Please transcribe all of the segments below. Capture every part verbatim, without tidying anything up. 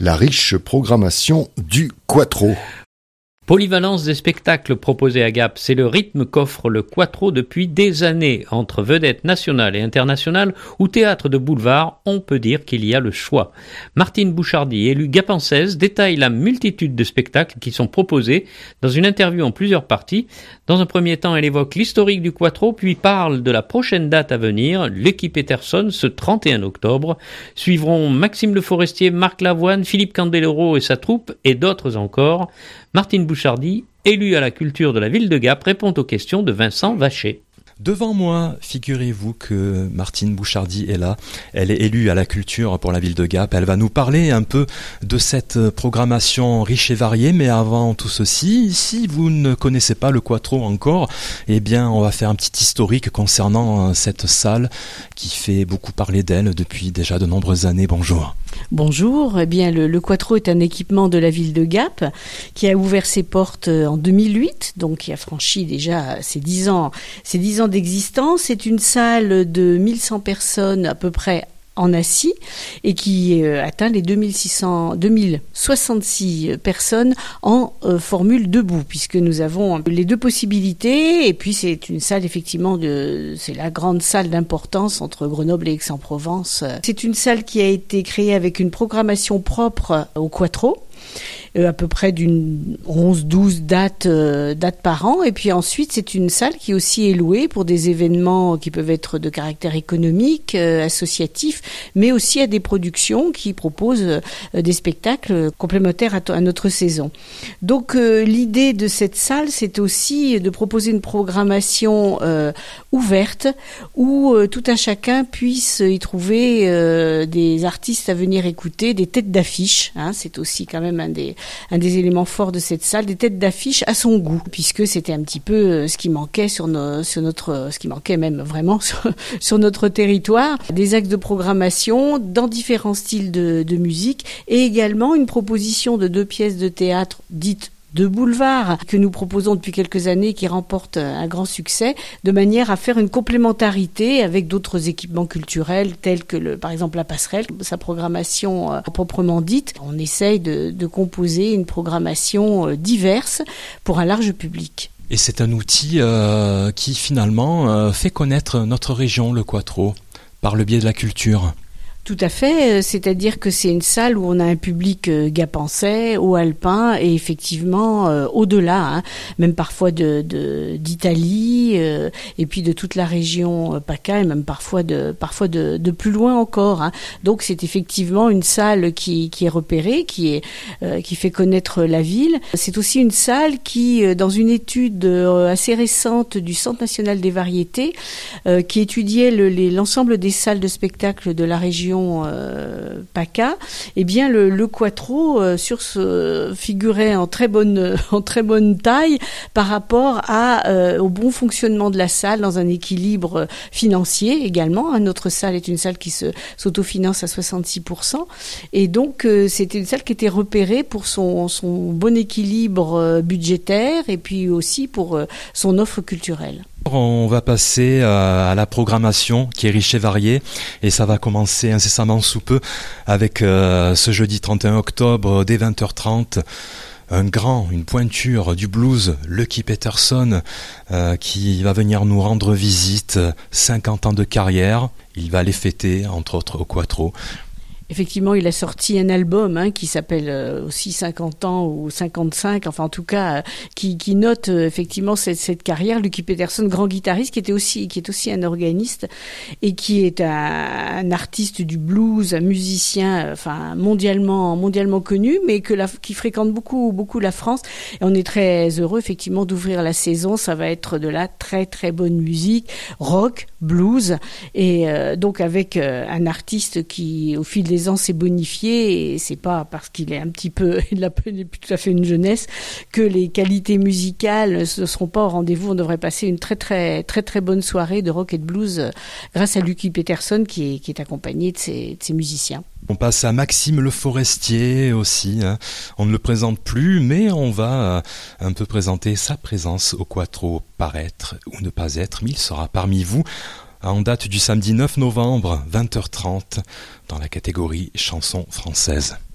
la riche programmation du Quattro. Polyvalence des spectacles proposés à Gap, c'est le rythme qu'offre le Quattro depuis des années. Entre vedettes nationales et internationales ou théâtre de boulevard, on peut dire qu'il y a le choix. Martine Bouchardy, élue gapençaise, détaille la multitude de spectacles qui sont proposés dans une interview en plusieurs parties. Dans un premier temps, elle évoque l'historique du Quattro, puis parle de la prochaine date à venir, l'équipe Peterson, ce trente et un octobre. Suivront Maxime Le Forestier, Marc Lavoine, Philippe Candeloro et sa troupe, et d'autres encore. Martine Bouchardy, élue à la culture de la ville de Gap, répond aux questions de Vincent Vacher. Devant moi, figurez-vous que Martine Bouchardy est là. Elle est élue à la culture pour la ville de Gap. Elle va nous parler un peu de cette programmation riche et variée. Mais avant tout ceci, si vous ne connaissez pas le Quattro encore, eh bien, on va faire un petit historique concernant cette salle qui fait beaucoup parler d'elle depuis déjà de nombreuses années. Bonjour. Bonjour. Eh bien, le, le Quattro est un équipement de la ville de Gap qui a ouvert ses portes en deux mille huit, donc qui a franchi déjà ses dix ans, ses dix ans d'existence. C'est une salle de mille cent personnes à peu près en assis et qui euh, atteint les deux mille six cents, deux mille soixante-six personnes en euh, formule debout, puisque nous avons les deux possibilités. Et puis c'est une salle effectivement de, c'est la grande salle d'importance entre Grenoble et Aix-en-Provence. C'est une salle qui a été créée avec une programmation propre au Quattro. Euh, à peu près d'une onze douze dates, euh, dates par an. Et puis ensuite, c'est une salle qui aussi est louée pour des événements qui peuvent être de caractère économique, euh, associatif, mais aussi à des productions qui proposent euh, des spectacles complémentaires à, t- à notre saison. Donc euh, l'idée de cette salle, c'est aussi de proposer une programmation euh, ouverte où euh, tout un chacun puisse y trouver euh, des artistes à venir écouter, des têtes d'affiche. Hein, c'est aussi quand même un des un des éléments forts de cette salle, des têtes d'affiche à son goût, puisque c'était un petit peu ce qui manquait sur, nos, sur notre, ce qui manquait même vraiment sur, sur notre territoire, des axes de programmation dans différents styles de, de musique et également une proposition de deux pièces de théâtre dites de boulevard que nous proposons depuis quelques années, qui remporte un grand succès, de manière à faire une complémentarité avec d'autres équipements culturels tels que le, par exemple la passerelle, sa programmation euh, proprement dite. On essaye de, de composer une programmation euh, diverse pour un large public. Et c'est un outil euh, qui finalement euh, fait connaître notre région, le Quattro, par le biais de la culture. Tout à fait, c'est-à-dire que c'est une salle où on a un public euh, gapençais, haut-alpin et effectivement euh, au-delà, hein, même parfois de, de d'Italie euh, et puis de toute la région euh, PACA et même parfois de parfois de, de plus loin encore. Hein. Donc c'est effectivement une salle qui qui est repérée, qui est euh, qui fait connaître la ville. C'est aussi une salle qui, euh, dans une étude euh, assez récente du Centre national des variétés, euh, qui étudiait le, les, l'ensemble des salles de spectacle de la région Euh, PACA, eh bien le, le Quattro euh, sur ce figurait en très bonne en très bonne taille par rapport à euh, au bon fonctionnement de la salle dans un équilibre financier également. Notre salle est une salle qui se s'autofinance à soixante-six pour cent et donc euh, c'était une salle qui était repérée pour son son bon équilibre euh, budgétaire et puis aussi pour euh, son offre culturelle. On va passer à la programmation qui est riche et variée et ça va commencer incessamment sous peu avec euh, ce jeudi trente et un octobre dès vingt heures trente un grand, une pointure du blues, Lucky Peterson, euh, qui va venir nous rendre visite, cinquante ans de carrière, il va les fêter entre autres au Quattro. Effectivement, il a sorti un album hein, qui s'appelle euh, aussi cinquante ans ou cinquante-cinq, enfin en tout cas, euh, qui, qui note euh, effectivement cette, cette carrière. Lucky Peterson, grand guitariste, qui était aussi, qui est aussi un organiste et qui est un, un artiste du blues, un musicien, euh, enfin mondialement, mondialement connu, mais que la, qui fréquente beaucoup, beaucoup la France. Et on est très heureux effectivement d'ouvrir la saison. Ça va être de la très très bonne musique, rock, blues, et euh, donc avec euh, un artiste qui, au fil des ans, s'est bonifié, et c'est pas parce qu'il est un petit peu, il a plus tout à fait une jeunesse, que les qualités musicales ne seront pas au rendez-vous. On devrait passer une très très très très bonne soirée de rock et de blues euh, grâce à Lucky Peterson qui est, qui est accompagné de ses, de ses musiciens. On passe à Maxime Le Forestier aussi, hein. On ne le présente plus, mais on va euh, un peu présenter sa présence au Quattro, paraître ou ne pas être, mais il sera parmi vous en date du samedi neuf novembre, vingt heures trente, dans la catégorie chansons françaises.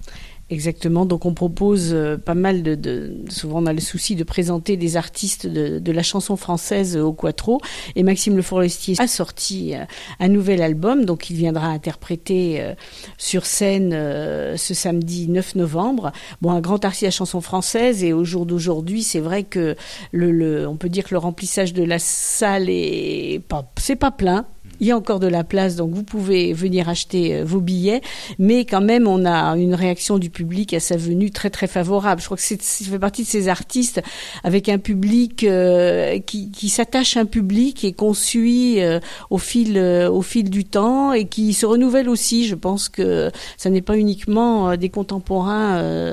Exactement, donc on propose euh, pas mal de, de... Souvent on a le souci de présenter des artistes de, de la chanson française au Quattro, et Maxime Le Forestier a sorti euh, un nouvel album, donc il viendra interpréter euh, sur scène euh, ce samedi neuf novembre. Bon, un grand artiste de la chanson française, et au jour d'aujourd'hui, c'est vrai que le, le, on peut dire que le remplissage de la salle est pas, c'est pas plein. Il y a encore de la place, donc vous pouvez venir acheter vos billets, mais quand même on a une réaction du public à sa venue très très favorable. Je crois que c'est, ça fait partie de ces artistes avec un public euh, qui, qui s'attache à un public et qu'on suit euh, au fil euh, au fil du temps, et qui se renouvelle aussi. Je pense que ça n'est pas uniquement des contemporains euh,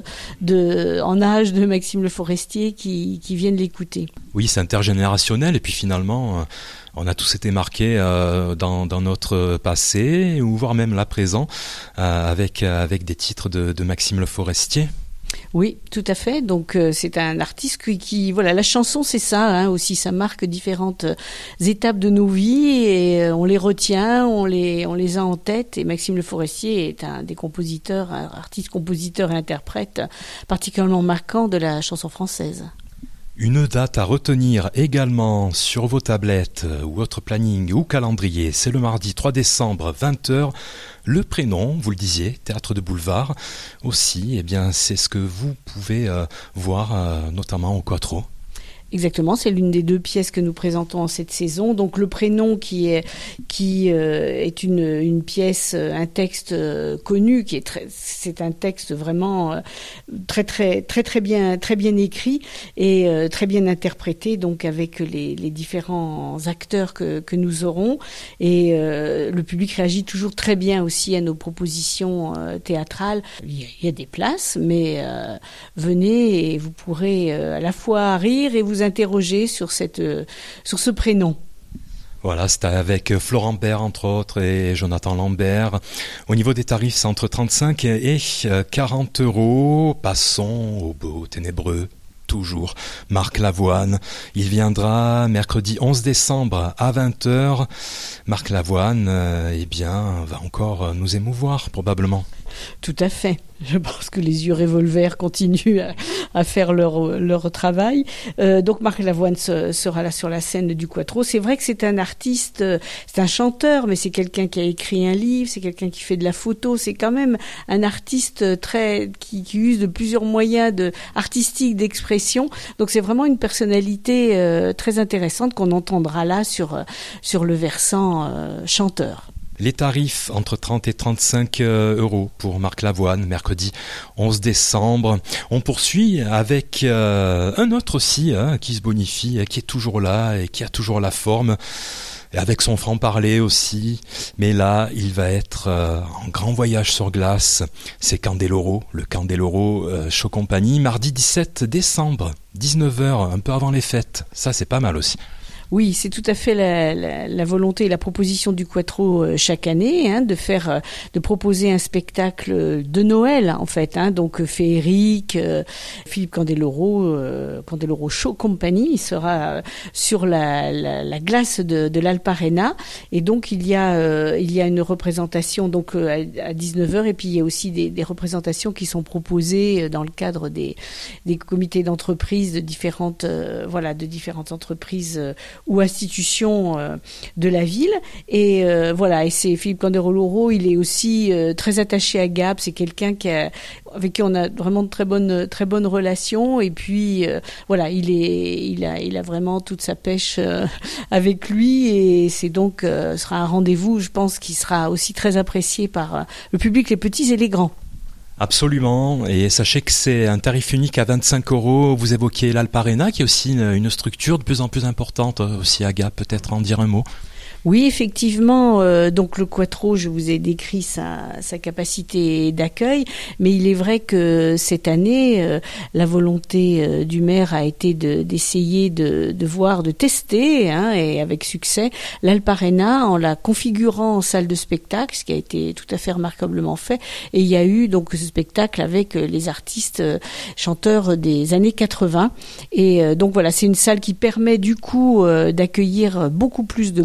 de en âge de Maxime Le Forestier qui, qui viennent l'écouter. Oui, c'est intergénérationnel, et puis finalement, euh, on a tous été marqués euh, dans, dans notre passé, ou voire même là présent, euh, avec, avec des titres de, de Maxime Le Forestier. Oui, tout à fait. Donc euh, c'est un artiste qui, qui, voilà, la chanson c'est ça hein, aussi, ça marque différentes euh, étapes de nos vies, et euh, on les retient, on les, on les a en tête. Et Maxime Le Forestier est un des compositeurs, un artiste, compositeur et interprète particulièrement marquant de la chanson française. Une date à retenir également sur vos tablettes ou votre planning ou calendrier, c'est le mardi trois décembre, vingt heures. Le prénom, vous le disiez, Théâtre de Boulevard. Aussi, eh bien, c'est ce que vous pouvez euh, voir euh, notamment au Quattro. Exactement, c'est l'une des deux pièces que nous présentons en cette saison. Donc le prénom qui est qui euh, est une une pièce, un texte euh, connu, qui est très, c'est un texte vraiment euh, très très très très bien très bien écrit et euh, très bien interprété. Donc avec les les différents acteurs que que nous aurons, et euh, le public réagit toujours très bien aussi à nos propositions euh, théâtrales. Il y, a, il y a des places, mais euh, venez et vous pourrez euh, à la fois rire et vous interroger sur cette euh, sur ce prénom. Voilà, c'était avec Florent Bert, entre autres, et Jonathan Lambert. Au niveau des tarifs, c'est entre trente-cinq et quarante euros. Passons au beau ténébreux. Toujours Marc Lavoine. Il viendra mercredi onze décembre à vingt heures. Marc Lavoine, euh, eh bien, va encore nous émouvoir, probablement. Tout à fait. Je pense que les yeux revolver continuent à, à faire leur, leur travail. Euh, donc Marc Lavoine se, sera là sur la scène du Quattro. C'est vrai que c'est un artiste, euh, c'est un chanteur, mais c'est quelqu'un qui a écrit un livre, c'est quelqu'un qui fait de la photo. C'est quand même un artiste très qui, qui use de plusieurs moyens de, artistiques d'expression. Donc c'est vraiment une personnalité euh, très intéressante qu'on entendra là sur, sur le versant euh, chanteur. Les tarifs entre trente et trente-cinq euros pour Marc Lavoine, mercredi onze décembre. On poursuit avec euh, un autre aussi hein, qui se bonifie, qui est toujours là et qui a toujours la forme, et avec son franc-parler aussi. Mais là, il va être euh, en grand voyage sur glace. C'est Candeloro, le Candeloro euh, Show Company, mardi dix-sept décembre, dix-neuf heures, un peu avant les fêtes. Ça, c'est pas mal aussi. Oui, c'est tout à fait la, la, la volonté et la proposition du Quattro euh, chaque année, hein, de faire, euh, de proposer un spectacle de Noël en fait, hein, donc euh, féerique. Euh, Philippe Candeloro, euh, Candeloro Show Company, il sera euh, sur la, la, la glace de, de l'Alparena, et donc il y a, euh, il y a une représentation donc euh, à, à dix-neuf heures, et puis il y a aussi des, des représentations qui sont proposées dans le cadre des, des comités d'entreprise de différentes, euh, voilà, de différentes entreprises. Euh, ou institutions euh, de la ville, et euh, voilà, et c'est Philippe Candeloro, il est aussi euh, très attaché à Gap, c'est quelqu'un qui a, avec qui on a vraiment de très bonnes très bonnes relations, et puis euh, voilà, il est il a il a vraiment toute sa pêche euh, avec lui, et c'est donc euh, sera un rendez-vous, je pense, qui sera aussi très apprécié par euh, le public, les petits et les grands. Absolument, et sachez que c'est un tarif unique à vingt-cinq euros. Vous évoquiez l'Alparena, qui est aussi une, une structure de plus en plus importante aussi à Gap, peut-être en dire un mot. Oui, effectivement, euh, donc le Quattro, je vous ai décrit sa, sa capacité d'accueil, mais il est vrai que cette année, euh, la volonté euh, du maire a été de, d'essayer de, de voir, de tester, hein, et avec succès, l'Alparena en la configurant en salle de spectacle, ce qui a été tout à fait remarquablement fait, et il y a eu donc ce spectacle avec les artistes euh, chanteurs des années quatre-vingts, et euh, donc voilà, c'est une salle qui permet du coup euh, d'accueillir beaucoup plus de monde, trois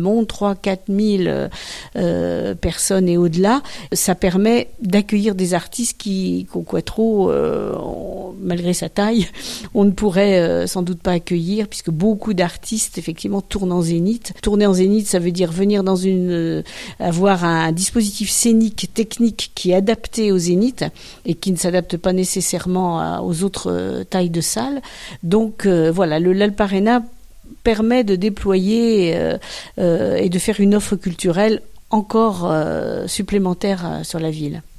trois à quatre mille euh, personnes et au-delà, ça permet d'accueillir des artistes qui, qu'au Quattro, euh, on, malgré sa taille, on ne pourrait euh, sans doute pas accueillir, puisque beaucoup d'artistes, effectivement, tournent en zénith. Tourner en zénith, ça veut dire venir dans une... Euh, avoir un dispositif scénique, technique, qui est adapté au zénith et qui ne s'adapte pas nécessairement à, aux autres euh, tailles de salles. Donc, euh, voilà, le l'Alp Arena permet de déployer euh, euh, et de faire une offre culturelle encore euh, supplémentaire euh, sur la ville.